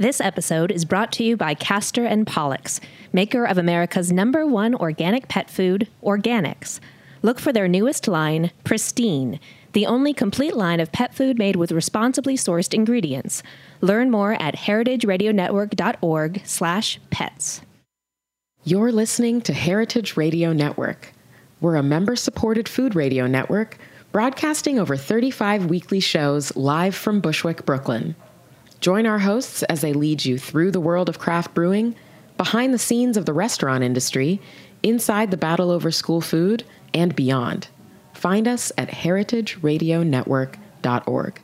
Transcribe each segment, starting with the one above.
This episode is brought to you by Castor and Pollux, maker of America's #1 organic pet food, Organics. Look for their newest line, Pristine, the only complete line of pet food made with responsibly sourced ingredients. Learn more at heritageradionetwork.org/pets. You're listening to Heritage Radio Network. We're a member-supported food radio network broadcasting over 35 weekly shows live from Bushwick, Brooklyn. Join our hosts as they lead you through the world of craft brewing, behind the scenes of the restaurant industry, inside the battle over school food, and beyond. Find us at heritageradionetwork.org.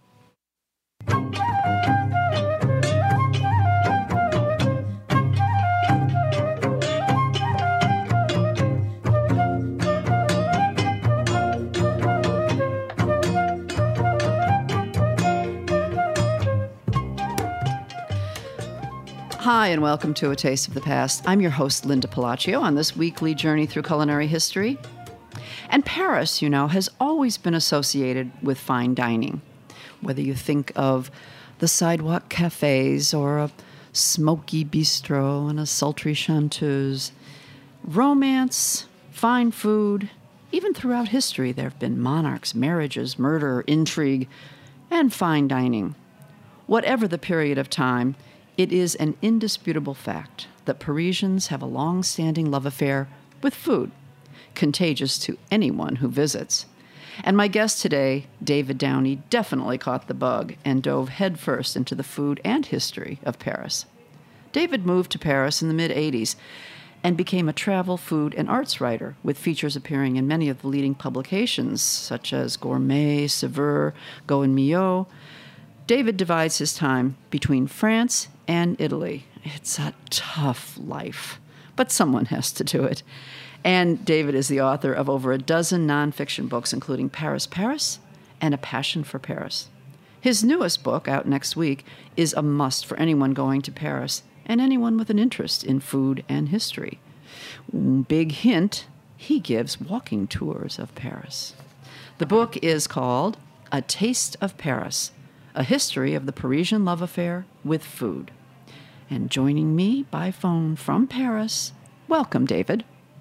Hi, and welcome to A Taste of the Past. I'm your host, Linda Palacio, on this weekly journey through culinary history. And Paris, has always been associated with fine dining. Whether you think of the sidewalk cafes or a smoky bistro and a sultry chanteuse, romance, fine food, even throughout history, there have been monarchs, marriages, murder, intrigue, and fine dining. Whatever the period of time, it is an indisputable fact that Parisians have a long-standing love affair with food, contagious to anyone who visits. And my guest today, David Downey, definitely caught the bug and dove headfirst into the food and history of Paris. David moved to Paris in the mid-'80s and became a travel, food, and arts writer, with features appearing in many of the leading publications, such as Gourmet, Saveur, Go and Millau. David divides his time between France and Italy. It's a tough life, but someone has to do it. And David is the author of over a dozen nonfiction books, including Paris, Paris, and A Passion for Paris. His newest book, out next week, is a must for anyone going to Paris and anyone with an interest in food and history. Big hint, he gives walking tours of Paris. The book is called A Taste of Paris, a history of the Parisian love affair with food. And joining me by phone from Paris, welcome, David.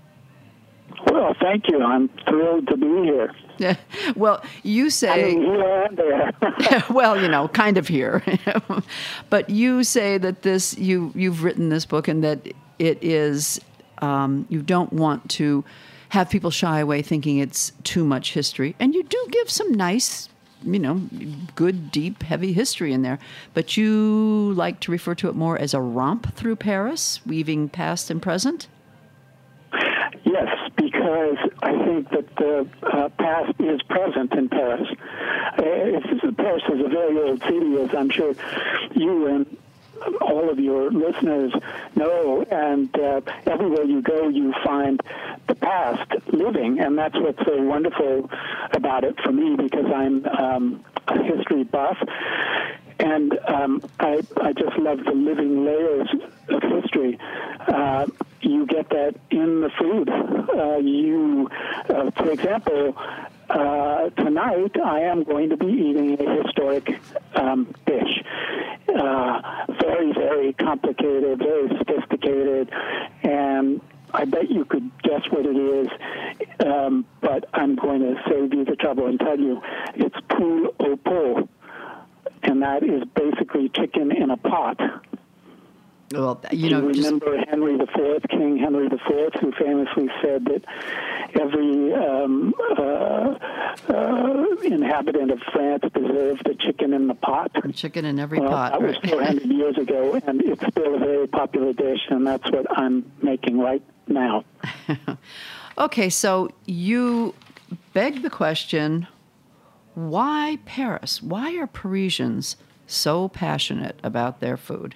Well, thank you. I'm thrilled to be here. Well, you say... here and there. Well, kind of here. But you say that you've written this book and that it is, you don't want to have people shy away thinking it's too much history. And you do give some nice, good, deep, heavy history in there. But you like to refer to it more as a romp through Paris, weaving past and present? Yes, because I think that the past is present in Paris. Paris is a very old city, as I'm sure you and all of your listeners know, and everywhere you go, you find the past living, and that's what's so wonderful about it for me, because I'm a history buff, and I just love the living layers of history. You get that in the food. For example, tonight I am going to be eating a historic dish. Very, very complicated, very sophisticated, and I bet you could guess what it is, but I'm going to save you the trouble and tell you it's poule au pot, and that is basically chicken in a pot. Well, you remember Henry IV, King Henry IV, who famously said that every inhabitant of France deserved a chicken in the pot. Chicken in every pot. That was 400 years ago, and it's still a very popular dish, and that's what I'm making right now. Okay, so you beg the question, why Paris? Why are Parisians so passionate about their food?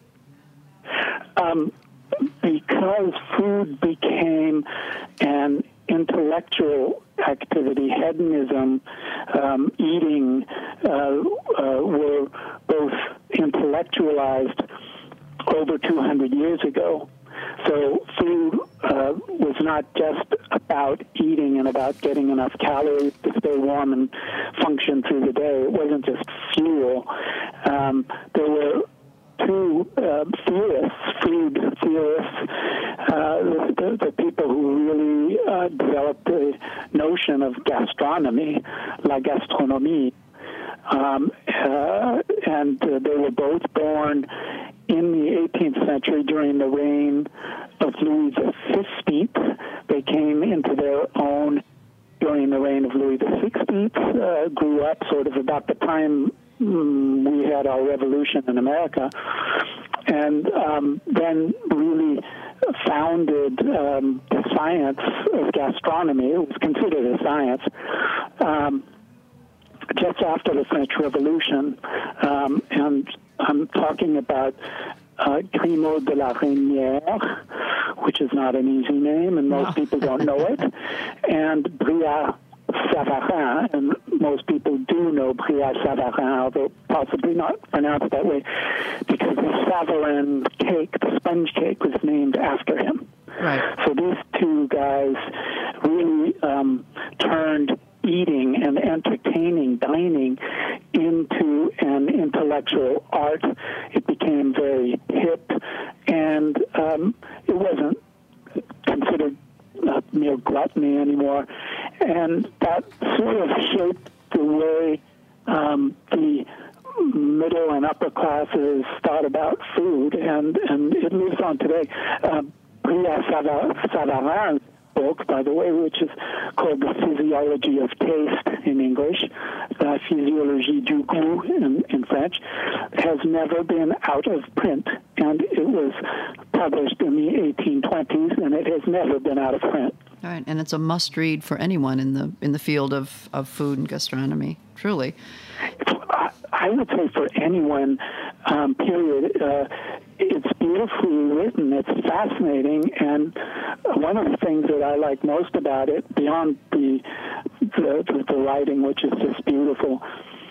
Because food became an intellectual activity, hedonism, eating were both intellectualized over 200 years ago. So food was not just about eating and about getting enough calories to stay warm and function through the day. It wasn't just fuel. There were two theorists, food theorists, the people who really developed the notion of gastronomy, la gastronomie. And they were both born in the 18th century during the reign of Louis XV. They came into their own during the reign of Louis XVI, grew up sort of about the time we had our revolution in America, and then really founded the science of gastronomy. It was considered a science. Just after the French Revolution, and I'm talking about Grimaud de la Reynière, which is not an easy name, and most people don't know it, and Brillat Savarin, and most people do know Brillat Savarin, although possibly not pronounced that way, because the Savarin cake, the sponge cake, was named after him. Right. So these two guys really turned eating and entertaining, dining, into an intellectual art. It became very hip, and it wasn't considered mere gluttony anymore. And that sort of shaped the way the middle and upper classes thought about food, and it lives on today. Brillat Savarin's book, by the way, which is called The Physiology of Taste in English, La Physiologie du Goût in French, has never been out of print, and it was published in the 1820s, and it has never been out of print. All right, and it's a must-read for anyone in the field of food and gastronomy, truly. I would say for anyone, period. It's beautifully written. It's fascinating, and one of the things that I like most about it, beyond the writing, which is just beautiful,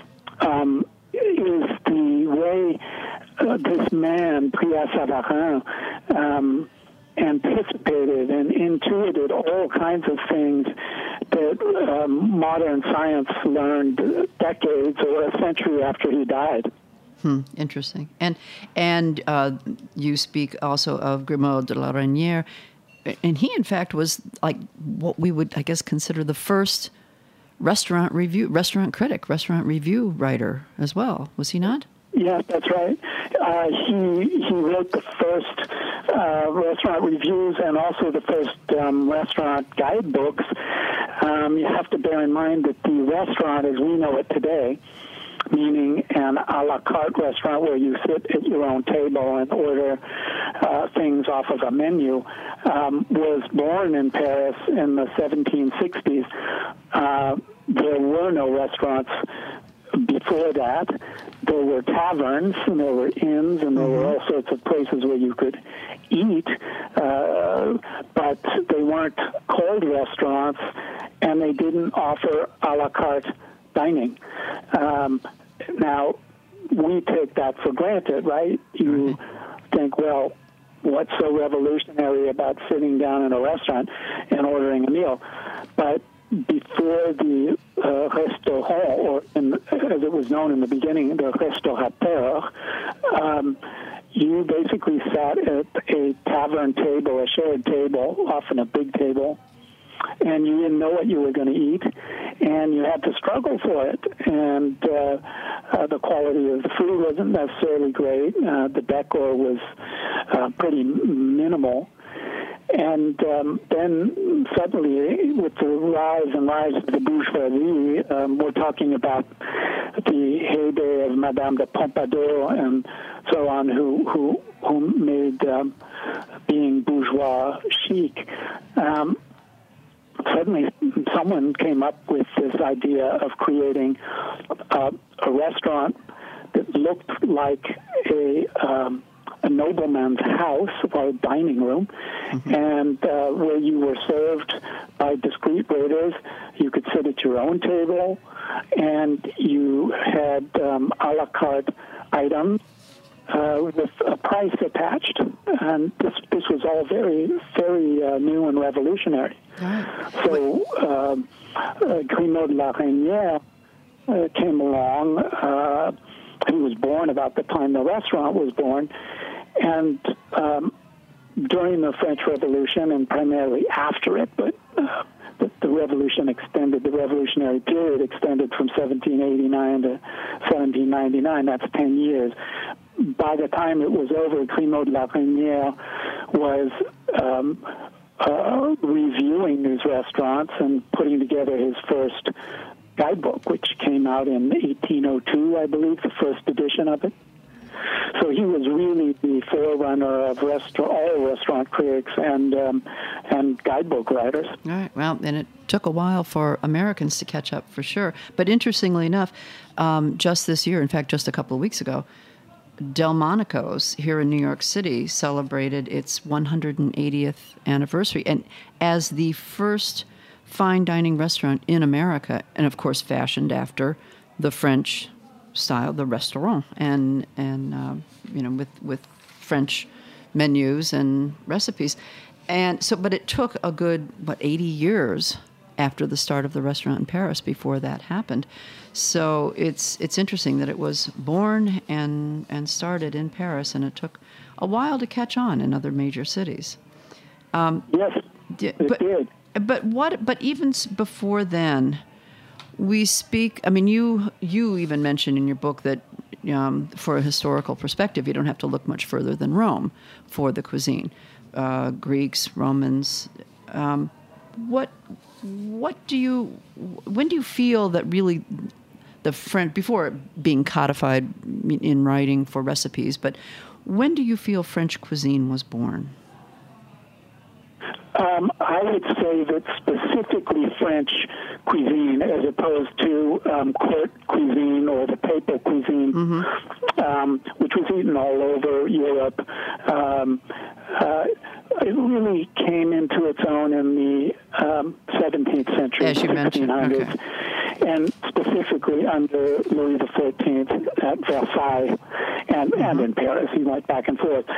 is the way this man, Brillat Savarin, anticipated and intuited all kinds of things that modern science learned decades or a century after he died. Interesting. And you speak also of Grimaud de la Reynière, and he, in fact, was like what we would, I guess, consider the first restaurant critic, restaurant review writer as well. Was he not? Yes, that's right. He wrote the first restaurant reviews and also the first restaurant guidebooks. You have to bear in mind that the restaurant, as we know it today, meaning an a la carte restaurant where you sit at your own table and order things off of a menu, was born in Paris in the 1760s. There were no restaurants before that. There were taverns, and there were inns, and there were all sorts of places where you could eat, but they weren't called restaurants, and they didn't offer a la carte dining. Now, we take that for granted, right? You think, well, what's so revolutionary about sitting down in a restaurant and ordering a meal? But before the restaurant, or as it was known in the beginning, the restaurateur, you basically sat at a tavern table, a shared table, often a big table, and you didn't know what you were going to eat, and you had to struggle for it. And the quality of the food wasn't necessarily great. The decor was pretty minimal. And then suddenly, with the rise of the bourgeoisie, we're talking about the heyday of Madame de Pompadour and so on, who made being bourgeois chic. Suddenly, someone came up with this idea of creating a restaurant that looked like a nobleman's house or a dining room, and where you were served by discreet waiters. You could sit at your own table, and you had a la carte items with a price attached. And this was all very, very new and revolutionary. So Grimaud de la Reynière came along he was born about the time the restaurant was born. And during the French Revolution, and primarily after it, but the revolution extended, the revolutionary period extended from 1789 to 1799. That's 10 years. By the time it was over, Grimaud de la Reynière was reviewing these restaurants and putting together his first guidebook, which came out in 1802, I believe, the first edition of it. So he was really the forerunner of all restaurant critics and guidebook writers. All right. Well, and it took a while for Americans to catch up, for sure. But interestingly enough, just this year, in fact, just a couple of weeks ago, Delmonico's here in New York City celebrated its 180th anniversary, and as the first fine dining restaurant in America, and of course fashioned after the French style, the restaurant, and with French menus and recipes, and so. But it took a good 80 years after the start of the restaurant in Paris before that happened. So it's interesting that it was born and started in Paris, and it took a while to catch on in other major cities. Yes, it did. But even before then, we speak. I mean, you even mentioned in your book that for a historical perspective, you don't have to look much further than Rome for the cuisine. Greeks, Romans. When do you feel that really the French, before being codified in writing for recipes, but when do you feel French cuisine was born? I would say that specifically French cuisine, as opposed to court cuisine or the papal cuisine, which was eaten all over Europe, it really came into its own in the 17th century, as you 1600s, okay. And specifically under Louis XIV at Versailles and in Paris. He went back and forth.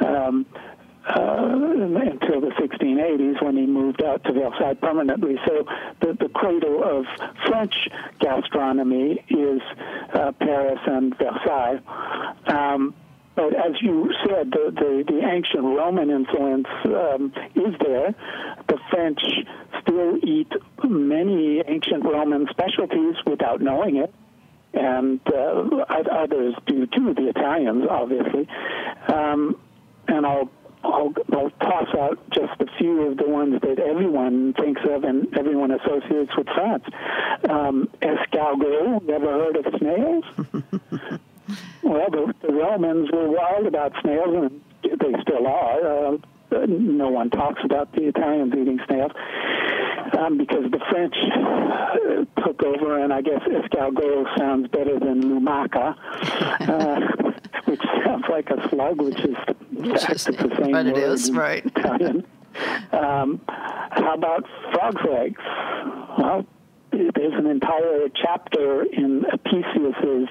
Until the 1680s, when he moved out to Versailles permanently. So the cradle of French gastronomy is Paris and Versailles. But as you said, the ancient Roman influence is there. The French still eat many ancient Roman specialties without knowing it. And others do too, the Italians, obviously. And I'll toss out just a few of the ones that everyone thinks of and everyone associates with France. Escargot, you ever heard of snails? Well, the Romans were wild about snails, and they still are. No one talks about the Italians eating snails because the French took over, and I guess escargot sounds better than lumaca, which sounds like a slug, which is it's the same but word it is, in right. Italian. How about frog's legs? Well, there's an entire chapter in Apicius's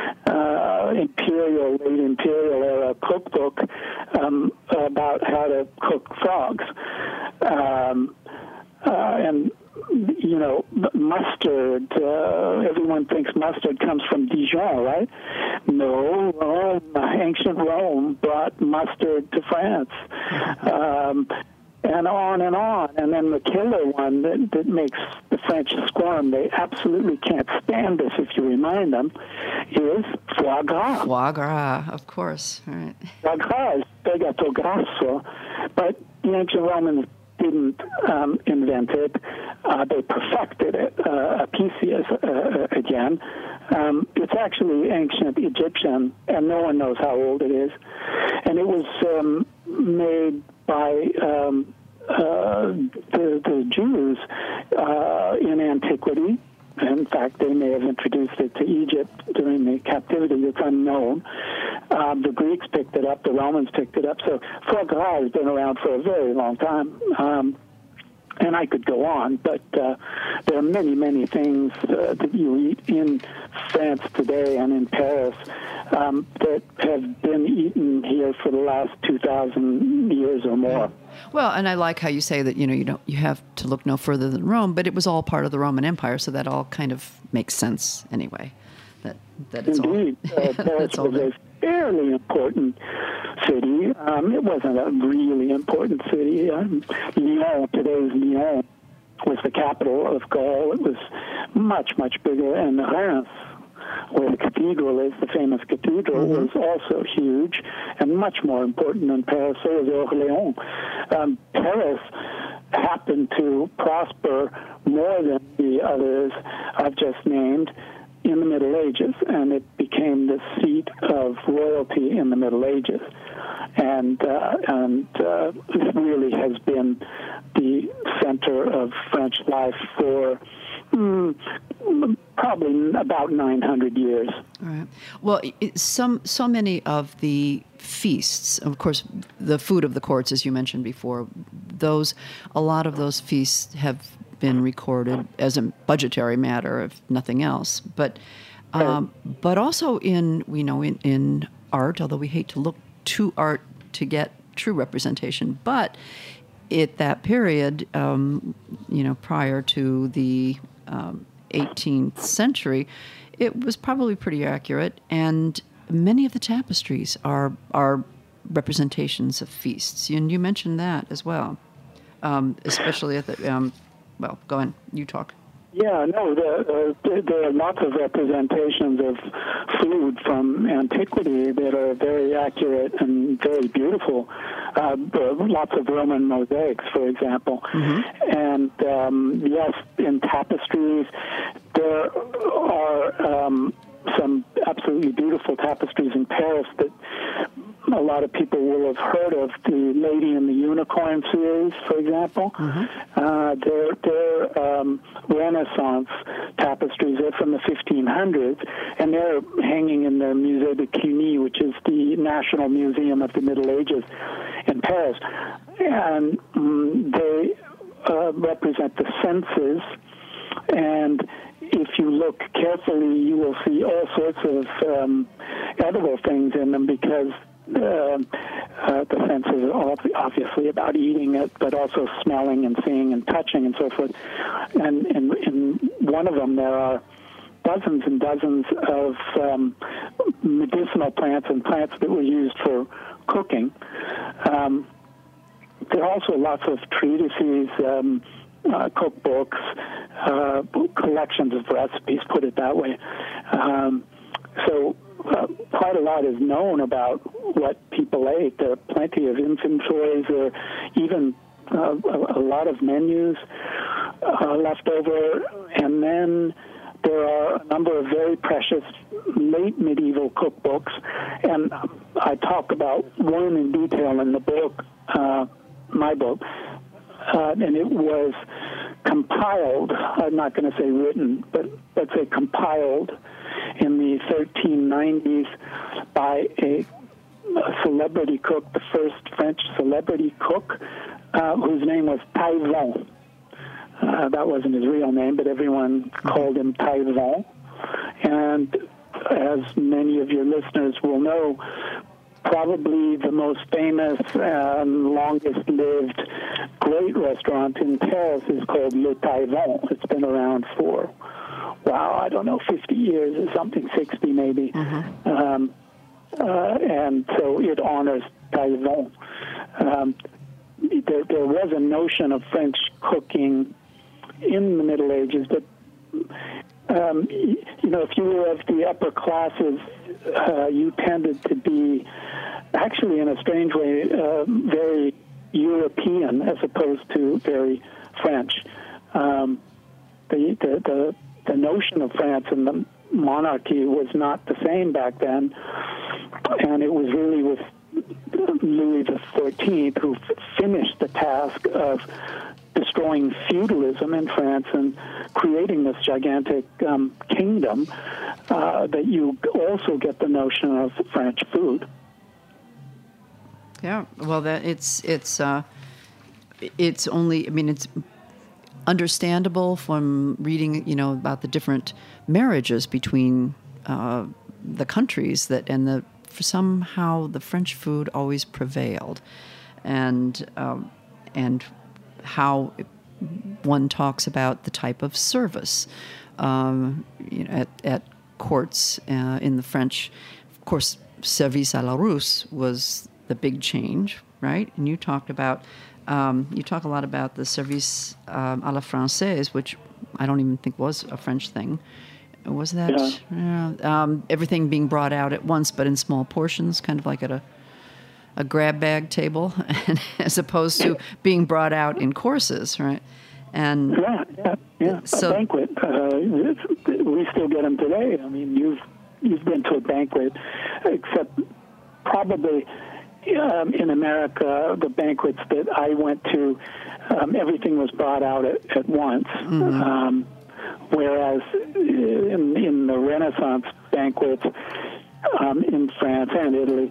late imperial era cookbook about how to cook frogs. And, you know, mustard, everyone thinks mustard comes from Dijon, right? No, ancient Rome brought mustard to France. And on and on. And then the killer one that makes the French squirm, they absolutely can't stand this if you remind them, is foie gras. Foie gras, of course. All right. Foie gras is fegato grasso, but the ancient Romans didn't invent it. They perfected it, Apicius again. It's actually ancient Egyptian, and no one knows how old it is. And it was made by the Jews in antiquity. In fact, they may have introduced it to Egypt during the captivity. It's unknown. The Greeks picked it up. The Romans picked it up. So foie gras has been around for a very long time. And I could go on, but there are many, many things that you eat in France today and in Paris that have been eaten here for the last 2,000 years or more. Well, and I like how you say that, you have to look no further than Rome, but it was all part of the Roman Empire, so that all kind of makes sense anyway. that it's Indeed, Paris was a fairly important city. It wasn't a really important city. Lyon, today's Lyon, was the capital of Gaul. It was much, much bigger. And Reims, where the cathedral is, the famous cathedral, was also huge and much more important than Paris. So was Orléans. Paris happened to prosper more than the others I've just named in the Middle Ages, and it became the seat of royalty in the Middle Ages. And it really has been the center of French life for probably about 900 years. All right. Well, so many of the feasts, of course, the food of the courts, as you mentioned before, a lot of those feasts have been recorded as a budgetary matter, if nothing else. But also in art, although we hate to look to art to get true representation, but at that period, prior to the 18th century, it was probably pretty accurate, and many of the tapestries are representations of feasts. And you mentioned that as well, especially at the. Well, go on. You talk. Yeah, no, there are lots of representations of food from antiquity that are very accurate and very beautiful. Lots of Roman mosaics, for example. And yes, in tapestries, there are some absolutely beautiful tapestries in Paris that a lot of people will have heard of. The Lady and the Unicorn series, for example. They're Renaissance tapestries. They're from the 1500s, and they're hanging in the Musée de Cluny, which is the National Museum of the Middle Ages in Paris. And they represent the senses, and if you look carefully, you will see all sorts of edible things in them, because the senses are obviously about eating it, but also smelling and seeing and touching and so forth. And in one of them, there are dozens and dozens of medicinal plants and plants that were used for cooking. There are also lots of treatises, cookbooks, collections of recipes, put it that way. So quite a lot is known about what people ate. There are plenty of inventories, or even a lot of menus left over. And then there are a number of very precious late medieval cookbooks, and I talk about one in detail in the book, my book, and it was compiled, I'm not going to say written, but let's say compiled in the 1390s by a celebrity cook, the first French celebrity cook, whose name was Taillevent. That wasn't his real name, but everyone called him Taillevent. And as many of your listeners will know, probably the most famous and longest-lived great restaurant in Paris is called Le Taillevent. It's been around for, 50 years or something, 60 maybe. And so it honors Taillevent. There was a notion of French cooking in the Middle Ages, but if you were of the upper classes, you tended to be, actually in a strange way, very European as opposed to very French. The notion of France and the monarchy was not the same back then, and it was really with Louis XIV who finished the task of destroying feudalism in France and creating this gigantic kingdom that you also get the notion of French food. Yeah, well, it's understandable from reading, about the different marriages between the countries for somehow the French food always prevailed, and how one talks about the type of service, at courts in the French. Of course, service à la Russe was the big change, right? And you talk a lot about the service à la Française, which I don't even think was a French thing. Was that? Yeah. Everything being brought out at once, but in small portions, kind of like at a grab bag table, as opposed to being brought out in courses, right? And So, a banquet. We still get them today. I mean, you've been to a banquet, except probably in America, the banquets that I went to, everything was brought out at once. Mm-hmm. Whereas in the Renaissance banquets in France and Italy,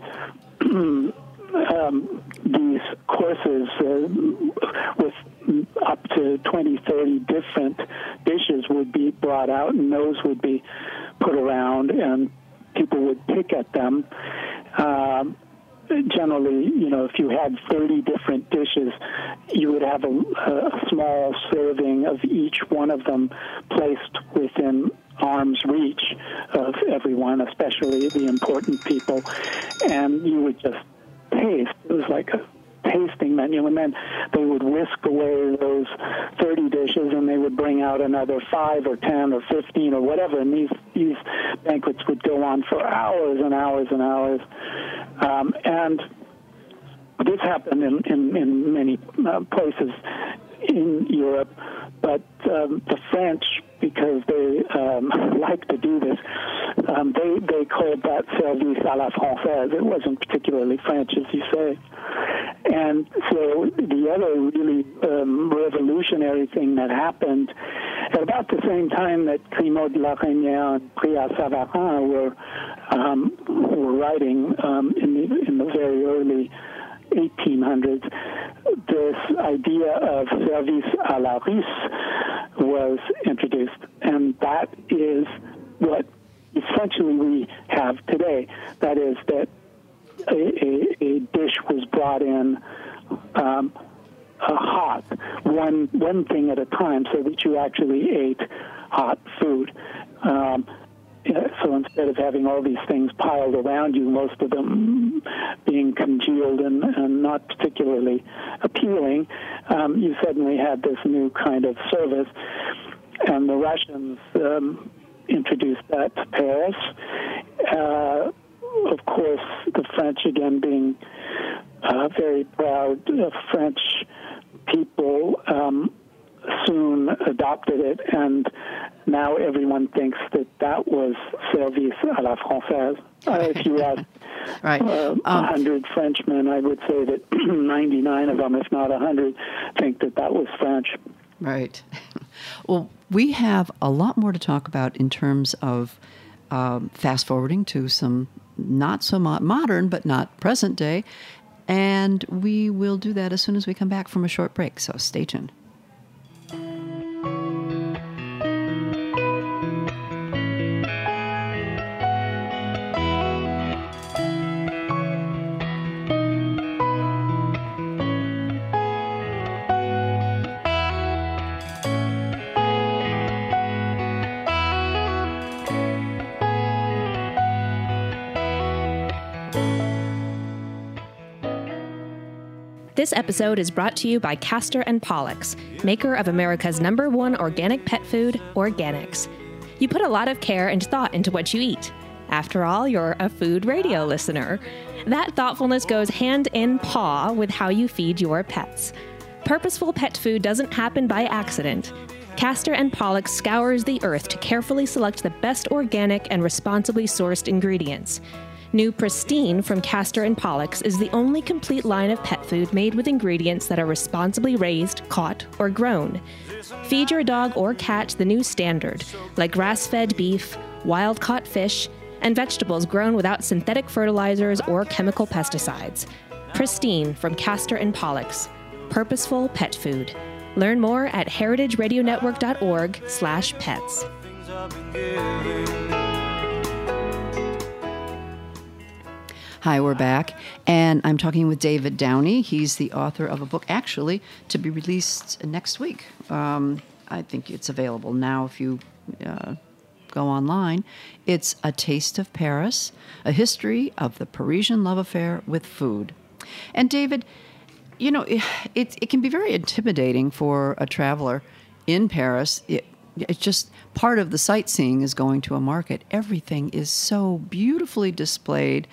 these courses with up to 20, 30 different dishes would be brought out, and those would be put around, and people would pick at them. Generally, if you had 30 different dishes, you would have a small serving of each one of them placed within arm's reach of everyone, especially the important people, and you would just taste. It was like a tasting menu, and then they would whisk away those 30 dishes, and they would bring out another 5 or 10 or 15 or whatever, and these banquets would go on for hours and hours and hours. And this happened in many places in Europe, but the French, because they like to do this, they called that service à la Française. It wasn't particularly French, as you say. And so the other really revolutionary thing that happened at about the same time that Grimaud de la Reynière and Priat-Savarin were writing in the very early 1800s, this idea of service à la Russe was introduced, and that is what essentially we have today. That is that a dish was brought in hot, one thing at a time, so that you actually ate hot food. So instead of having all these things piled around you, most of them being congealed and not particularly appealing, you suddenly had this new kind of service. And the Russians introduced that to Paris. Of course, the French, again, being very proud French people, soon adopted it, and now everyone thinks that was service à la Française. If you ask 100 Frenchmen, I would say that 99 of them, if not 100, think that was French. Right. Well, we have a lot more to talk about in terms of fast forwarding to some not so modern, but not present day, and we will do that as soon as we come back from a short break, so stay tuned. This episode is brought to you by Castor and Pollux, maker of America's #1 organic pet food, Organics. You put a lot of care and thought into what you eat. After all, you're a food radio listener. That thoughtfulness goes hand in paw with how you feed your pets. Purposeful pet food doesn't happen by accident. Castor and Pollux scours the earth to carefully select the best organic and responsibly sourced ingredients. New Pristine from Castor and Pollux is the only complete line of pet food made with ingredients that are responsibly raised, caught, or grown. Feed your dog or cat the new standard, like grass-fed beef, wild-caught fish, and vegetables grown without synthetic fertilizers or chemical pesticides. Pristine from Castor and Pollux. Purposeful pet food. Learn more at heritageradionetwork.org/pets. Hi, we're back, and I'm talking with David Downey. He's the author of a book, actually, to be released next week. I think it's available now if you go online. It's A Taste of Paris, a history of the Parisian love affair with food. And David, you know, it can be very intimidating for a traveler in Paris. It's just part of the sightseeing is going to a market. Everything is so beautifully displayed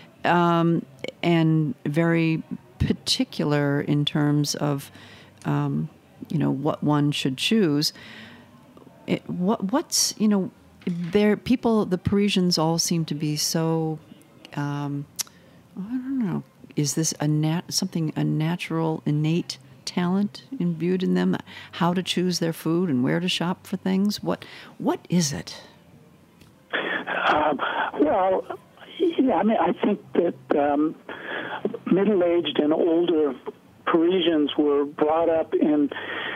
and very particular in terms of, what one should choose. The Parisians all seem to be so, I don't know, is this a natural, innate talent imbued in them, how to choose their food and where to shop for things? What is it? I think that middle-aged and older Parisians were brought up in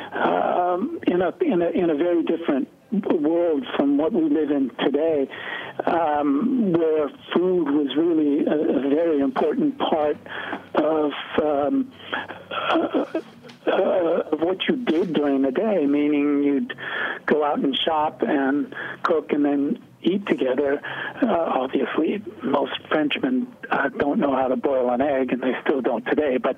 a very different world from what we live in today, where food was really a very important part of what you did during the day, meaning you'd go out and shop and cook and then eat together. Obviously, most Frenchmen don't know how to boil an egg, and they still don't today. But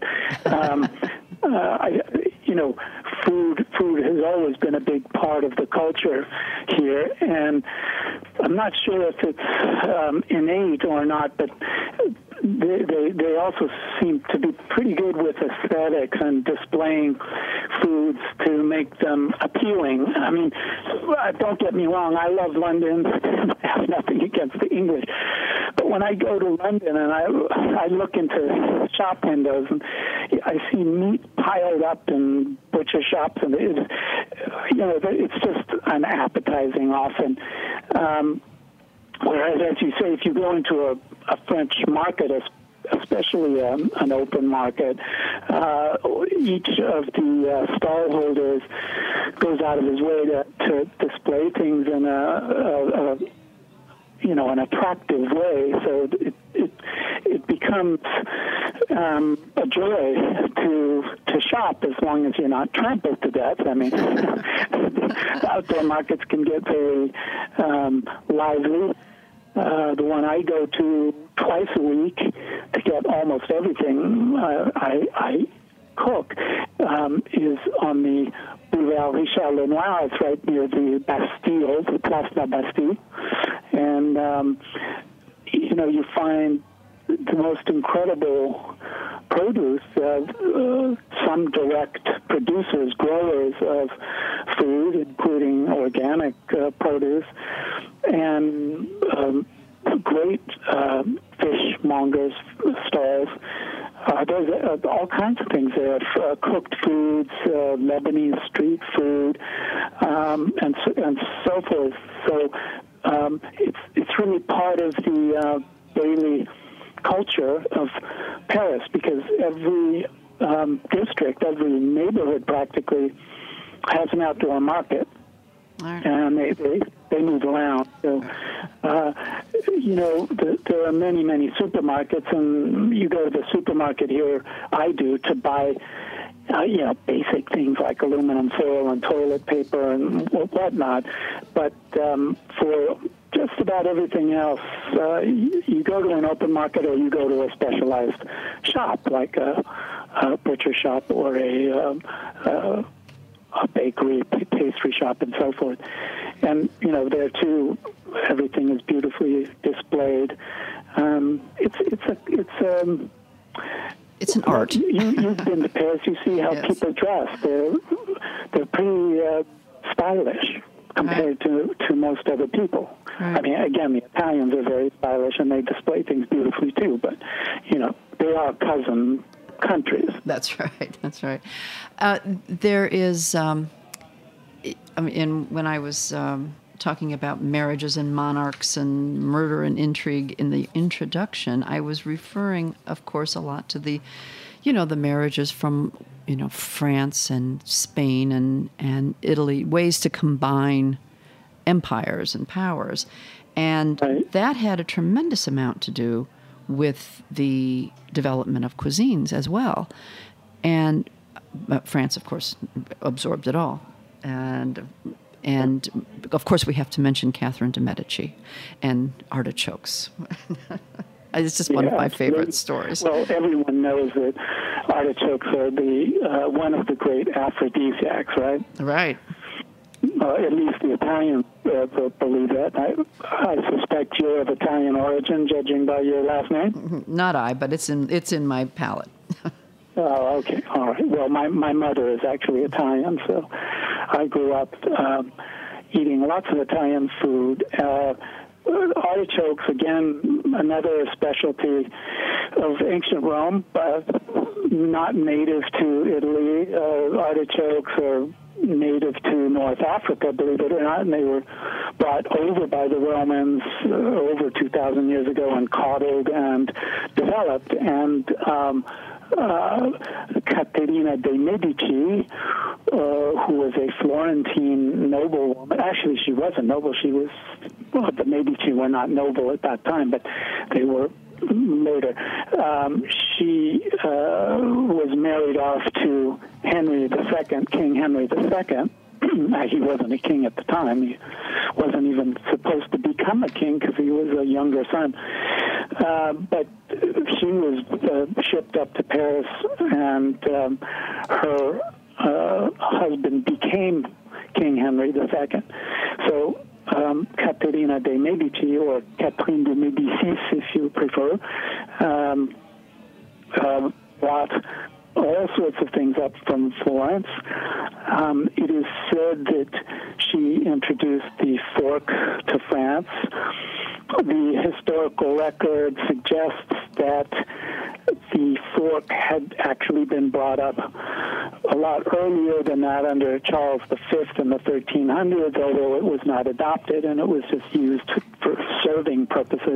food has always been a big part of the culture here, and I'm not sure if it's innate or not, but they also seem to be pretty good with aesthetics and displaying foods to make them appealing. I mean, don't get me wrong, I love London. I have nothing against the English. But when I go to London and I look into shop windows and I see meat piled up in butcher shops, and it's just unappetizing often. Whereas, as you say, if you go into a French market, especially an open market, each of the stallholders goes out of his way to display things in an attractive way. So it becomes a joy to shop, as long as you're not trampled to death. I mean, outdoor markets can get very lively. The one I go to twice a week to get almost everything I cook is on the Boulevard Richard Lenoir. It's right near the Bastille, the Place de la Bastille. And, you find the most incredible produce, some direct producers, growers of food, including organic produce, and great fishmongers' stalls. There's all kinds of things there, cooked foods, Lebanese street food, and so forth. So it's really part of the daily culture of Paris, because every district, every neighborhood practically has an outdoor market. Right. And they move around. So, there are many, many supermarkets, and you go to the supermarket here, I do, to buy, basic things like aluminum foil and toilet paper and whatnot. But for just about everything else, you go to an open market or you go to a specialized shop, like a butcher shop or a bakery, pastry shop, and so forth. And, there too, everything is beautifully displayed. It's an art. You've been to Paris. You see how Yes. people dress. They're pretty stylish compared to most other people. Right. I mean, again, the Italians are very stylish, and they display things beautifully too. But they are cousin countries. That's right. That's right. There is, when I was talking about marriages and monarchs and murder and intrigue in the introduction, I was referring, of course, a lot to the marriages from, France and Spain and Italy, ways to combine empires and powers. And Right. that had a tremendous amount to do with the development of cuisines as well. And France, of course, absorbed it all. And And, of course, we have to mention Catherine de' Medici and artichokes. It's just one of my favorite stories. Well, everyone knows that artichokes are one of the great aphrodisiacs, right? Right. At least the Italians believe that. I suspect you're of Italian origin, judging by your last name. Not I, but it's in my palate. Oh, okay. All right. Well, my mother is actually Italian, so I grew up eating lots of Italian food. Artichokes, again, another specialty of ancient Rome, but not native to Italy. Artichokes are native to North Africa, believe it or not, and they were brought over by the Romans over 2,000 years ago and coddled and developed. And Caterina de' Medici, who was a Florentine noblewoman. Actually, she wasn't noble. The Medici were not noble at that time, but they were later. She was married off to Henry II, King Henry II. He wasn't a king at the time. He wasn't even supposed to become a king because he was a younger son. But she was shipped up to Paris, and her husband became King Henry II. So Caterina de' Medici, or Catherine de' Médicis, if you prefer, brought all sorts of things up from Florence. It is said that she introduced the fork to France. The historical record suggests that the fork had actually been brought up a lot earlier than that under Charles V in the 1300s, although it was not adopted and it was just used for serving purposes.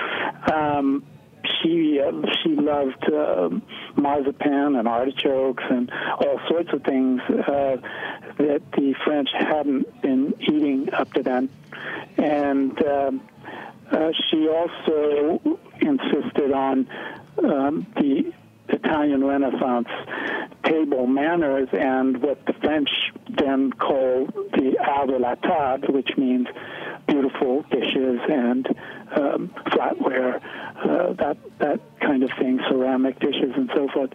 She loved marzipan and artichokes and all sorts of things that the French hadn't been eating up to then. And she also insisted on the Italian Renaissance table manners and what the French then call the art de la table, which means beautiful dishes and flatware, that kind of thing, ceramic dishes and so forth.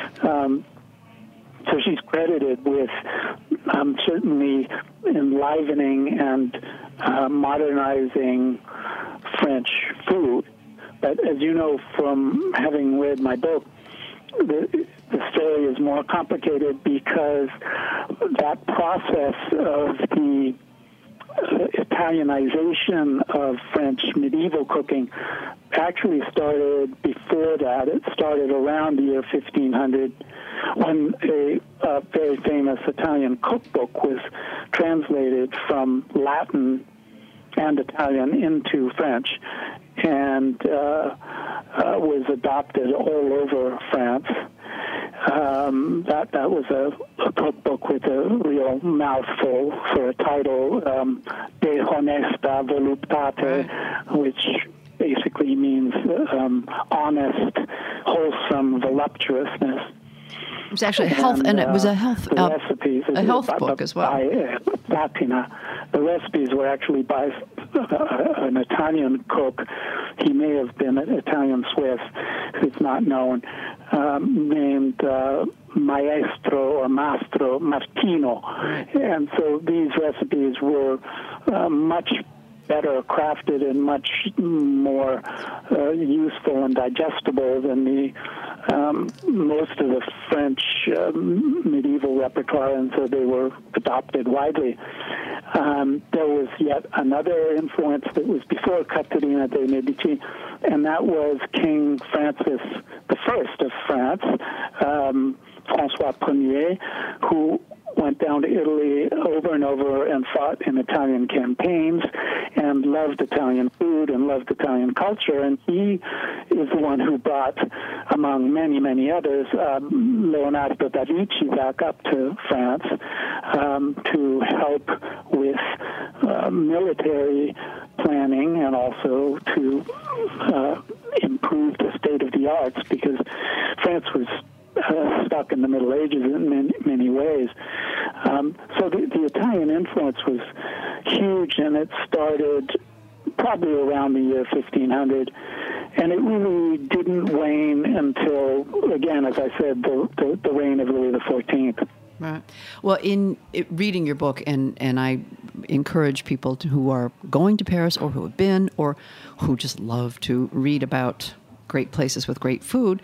So she's credited with certainly enlivening and modernizing French food. But as you know from having read my book, the story is more complicated because that process of the Italianization of French medieval cooking actually started before that. It started around the year 1500 when a very famous Italian cookbook was translated from Latin and Italian into French and was adopted all over France. That was a cookbook with a real mouthful for a title, De Honesta Voluptate, which basically means honest, wholesome voluptuousness. It was actually health, and it was a health recipes, a health book as well. By Latina. The recipes were actually by an Italian cook. He may have been an Italian Swiss, who's not known, named Maestro or Mastro Martino. And so these recipes were much better crafted and much more useful and digestible than the most of the French medieval repertoire, and so they were adopted widely. There was yet another influence that was before Caterina de' Medici, and that was King Francis I of France, François Ier, who went down to Italy over and over and fought in Italian campaigns and loved Italian food and loved Italian culture. And he is the one who brought, among many, many others, Leonardo da Vinci back up to France to help with military planning and also to improve the state of the arts, because France was stuck in the Middle Ages in many ways. So the Italian influence was huge, and it started probably around the year 1500, and it really didn't wane until, again, as I said, the reign of Louis XIV. Right. Well, in reading your book, and I encourage people who are going to Paris or who have been or who just love to read about great places with great food,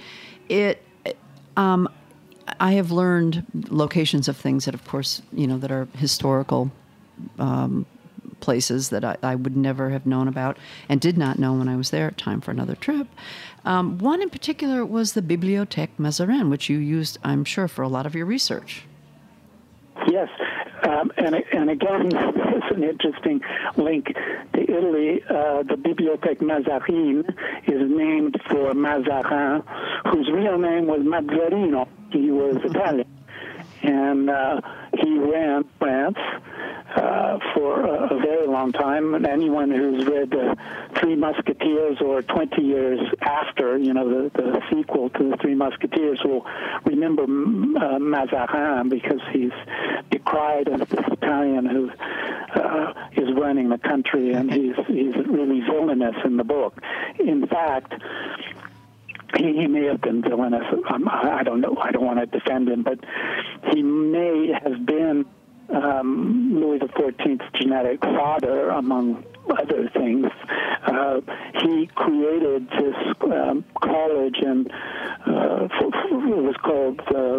I have learned locations of things that, of course, that are historical places that I would never have known about and did not know when I was there. Time for another trip. One in particular was the Bibliothèque Mazarin, which you used, I'm sure, for a lot of your research. Yes, and again, there's an interesting link to Italy. The Bibliothèque Mazarin is named for Mazarin, whose real name was Mazzarino. He was Italian, and he ran France for a very long time. And anyone who's read the Three Musketeers or 20 years after, the sequel to the Three Musketeers will remember Mazarin, because he's decried as this Italian who is running the country, and he's really villainous in the book. In fact, he may have been villainous. I don't know. I don't want to defend him, but he may have been Louis XIV's genetic father, among other things. He created this college, and it was called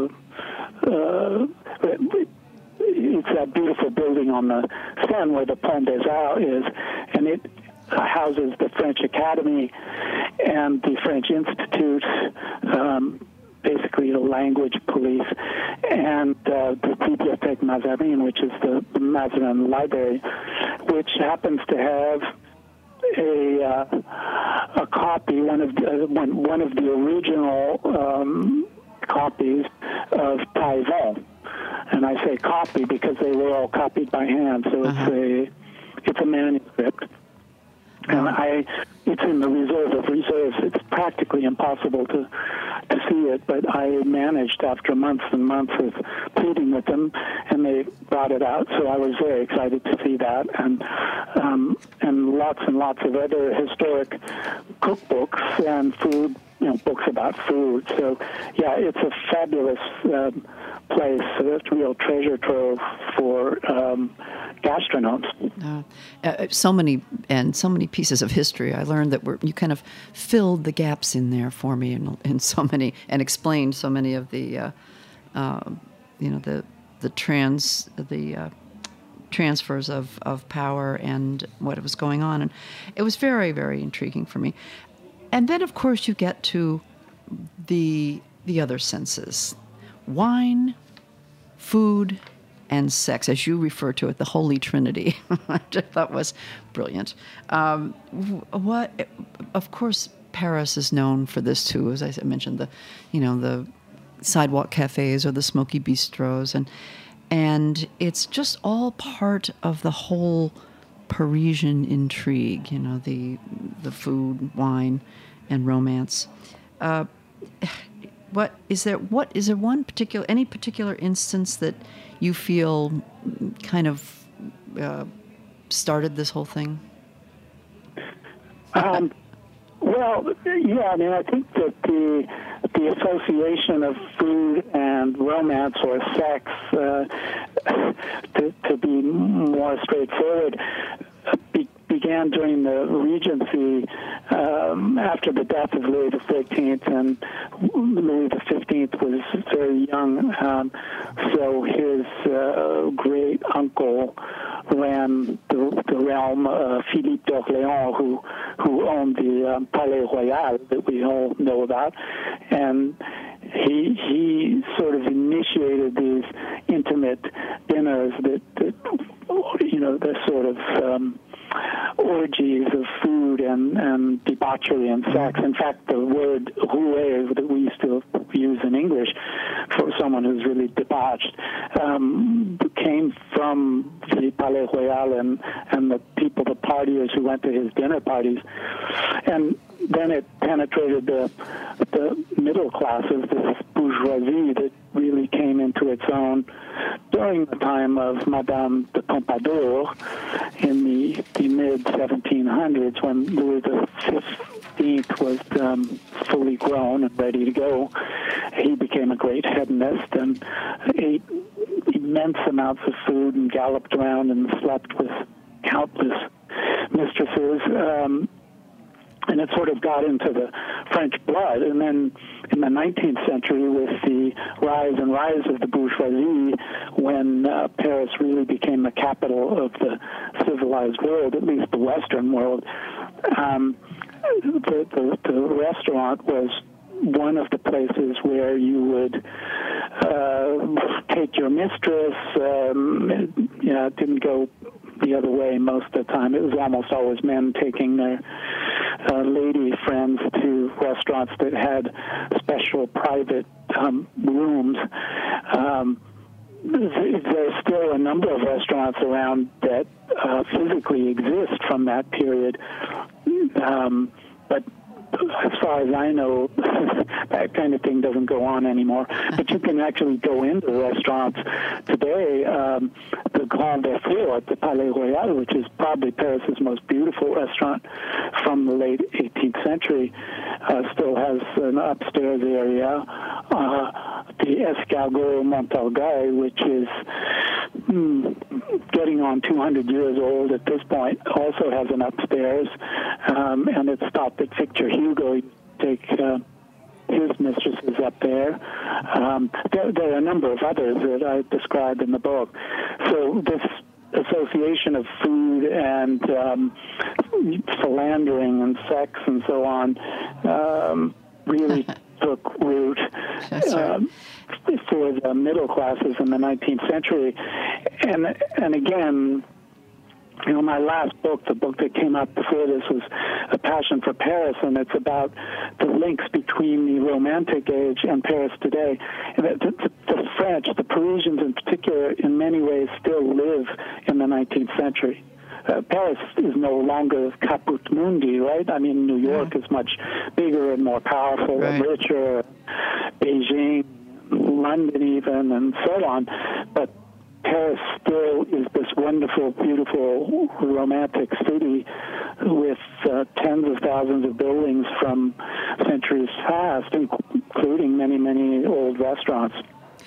it's that beautiful building on the Seine where the Pont des Arts is, and it houses the French Academy and the French Institute, basically the language police, and the Bibliothèque Mazarin, which is the Mazarin Library, which happens to have a copy, one of the original copies of Taillevent. And I say copy because they were all copied by hand, so it's a manuscript. And it's in the reserve of reserves. It's practically impossible to see it, but I managed after months and months of pleading with them, and they brought it out. So I was very excited to see that, and lots of other historic cookbooks and food, books about food. So yeah, it's a fabulous place. So it's a real treasure trove for gastronomes. So many pieces of history. I learned that you kind of filled the gaps in there for me, in so many, and explained so many of the transfers of power and what was going on, and it was very, very intriguing for me. And then, of course, you get to the other senses: wine, food, and sex, as you refer to it, the Holy Trinity. I just thought was brilliant. Of course, Paris is known for this too, as I mentioned, the sidewalk cafes or the smoky bistros, and it's just all part of the whole Parisian intrigue. The food, wine, and romance. Is there any particular instance that you feel kind of started this whole thing? Well, yeah, I think that the association of food and romance or sex, to be more straightforward, began during the Regency after the death of Louis XIV, and Louis XV was very young, so his great uncle ran the realm, Philippe d'Orléans, who owned the Palais Royal that we all know about, and he sort of initiated these intimate dinners that the sort of orgies of food and debauchery and sex. In fact, the word roué that we still use in English for someone who's really debauched came from the Palais Royal and the people, the partiers who went to his dinner parties. And then it penetrated the middle classes, this bourgeoisie that really came into its own during the time of Madame de Pompadour in the mid-1700s, when Louis XV was fully grown and ready to go. He became a great hedonist and ate immense amounts of food and galloped around and slept with countless mistresses. And it sort of got into the French blood. And then in the 19th century, with the rise of the bourgeoisie, when Paris really became the capital of the civilized world, at least the Western world, the restaurant was one of the places where you would take your mistress. It didn't go the other way most of the time. It was almost always men taking their lady friends to restaurants that had special private rooms. There's still a number of restaurants around that physically exist from that period, but as far as I know, that kind of thing doesn't go on anymore. But you can actually go into restaurants today. The Grand Berthier at the Palais Royal, which is probably Paris's most beautiful restaurant from the late 18th century, still has an upstairs area. The Escargot Montorgueil, which is getting on 200 years old at this point, also has an upstairs, and it's thought that Victor Hugo take his mistresses up there. There are a number of others that I described in the book. So this association of food and philandering and sex and so on really took root for the middle classes in the 19th century. And again, my last book, the book that came out before this, was A Passion for Paris, and it's about the links between the Romantic age and Paris today. And the French, the Parisians in particular, in many ways still live in the 19th century. Paris is no longer caput mundi, right? I mean, New York is much bigger and more powerful and richer, Beijing, London even, and so on. But Paris still is this wonderful, beautiful, romantic city with tens of thousands of buildings from centuries past, including many, many old restaurants.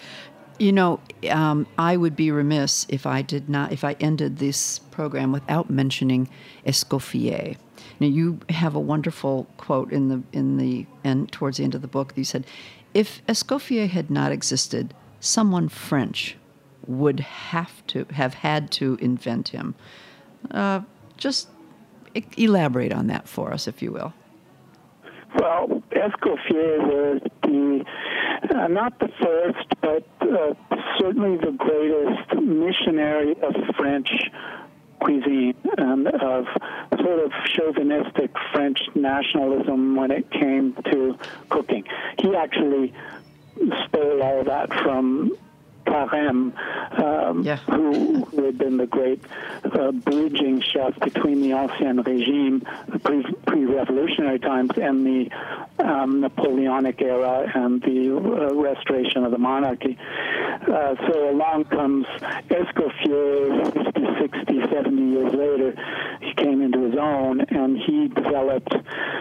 I would be remiss if I ended this program without mentioning Escoffier. Now, you have a wonderful quote in the end, towards the end of the book. You said, "If Escoffier had not existed, someone French would have had to invent him." Just elaborate on that for us, if you will. Well, Escoffier was not the first, but certainly the greatest missionary of French cuisine and of sort of chauvinistic French nationalism when it came to cooking. He actually stole all that from Carême, who had been the great bridging chef between the Ancien Régime, the pre-revolutionary times, and the Napoleonic era and the restoration of the monarchy. So along comes Escoffier, 50, 60, 70 years later. He came into his own, and he developed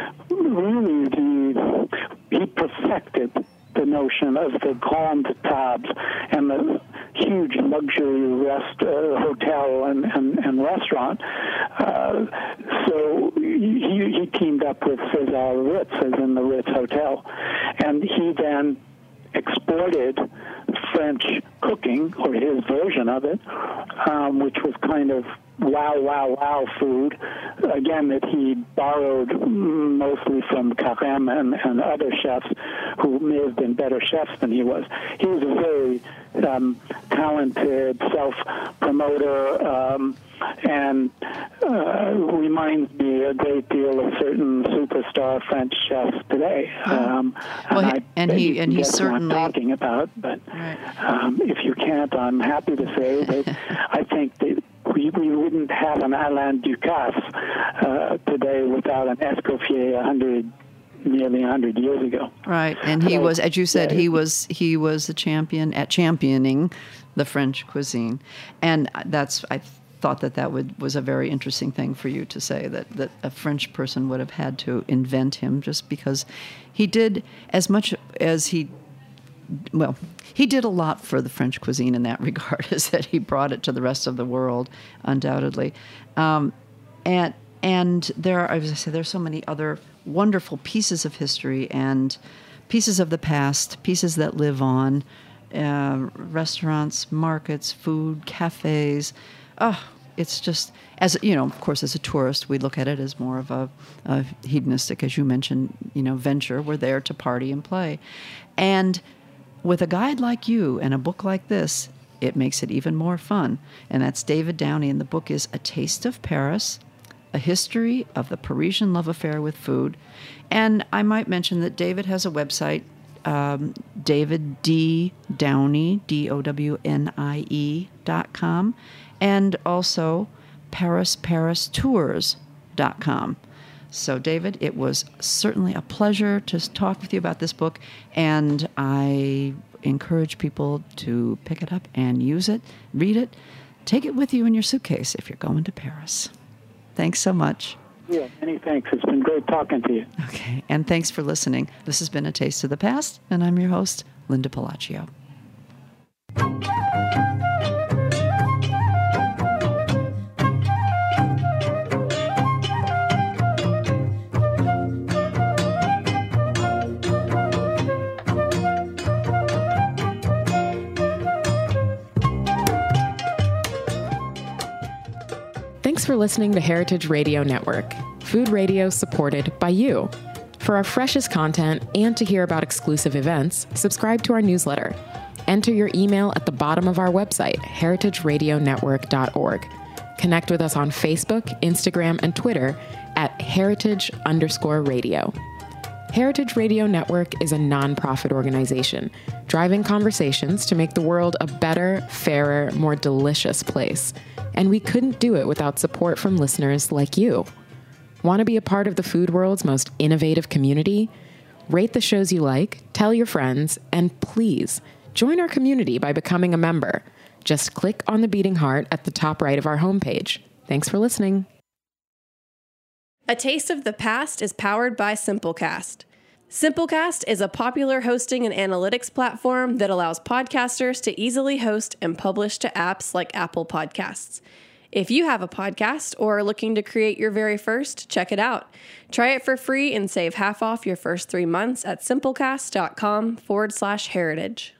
he perfected the notion of the grande table and the huge luxury hotel and restaurant. So he teamed up with César Ritz, as in the Ritz Hotel, and he then exported French cooking, or his version of it, which was kind of wow food, again, that he borrowed mostly from Carême and other chefs who may have been better chefs than he was. He was a very talented self-promoter and reminds me a great deal of certain superstar French chefs today. He certainly what I'm talking about, but if you can't, I'm happy to say that I think that we wouldn't have an Alain Ducasse today without an Escoffier nearly 100 years ago. Right, and he was, as you said, he was a champion at championing the French cuisine. And I thought that was a very interesting thing for you to say, that a French person would have had to invent him, just because he did as much as he did a lot for the French cuisine in that regard, is that he brought it to the rest of the world, undoubtedly. And there are, as I say, there's so many other wonderful pieces of history and pieces of the past, pieces that live on, restaurants, markets, food, cafes. Oh, it's just, as you know, of course, as a tourist, we look at it as more of a hedonistic, as you mentioned, venture. We're there to party and play. And with a guide like you and a book like this, it makes it even more fun. And that's David Downey, and the book is A Taste of Paris, A History of the Parisian Love Affair with Food. And I might mention that David has a website, David D. Downey, DOWNIE.com, and also ParisTours.com. So, David, it was certainly a pleasure to talk with you about this book, and I encourage people to pick it up and use it, read it, take it with you in your suitcase if you're going to Paris. Thanks so much. Yeah, many thanks. It's been great talking to you. Okay, and thanks for listening. This has been A Taste of the Past, and I'm your host, Linda Palacio. Thanks for listening to Heritage Radio Network, food radio supported by you. For our freshest content and to hear about exclusive events, subscribe to our newsletter. Enter your email at the bottom of our website, heritageradionetwork.org. Connect with us on Facebook, Instagram, and Twitter at heritage_radio. Heritage Radio Network is a nonprofit organization driving conversations to make the world a better, fairer, more delicious place. And we couldn't do it without support from listeners like you. Want to be a part of the food world's most innovative community? Rate the shows you like, tell your friends, and please join our community by becoming a member. Just click on the beating heart at the top right of our homepage. Thanks for listening. A Taste of the Past is powered by Simplecast. Simplecast is a popular hosting and analytics platform that allows podcasters to easily host and publish to apps like Apple Podcasts. If you have a podcast or are looking to create your very first, check it out. Try it for free and save half off your first 3 months at simplecast.com/heritage.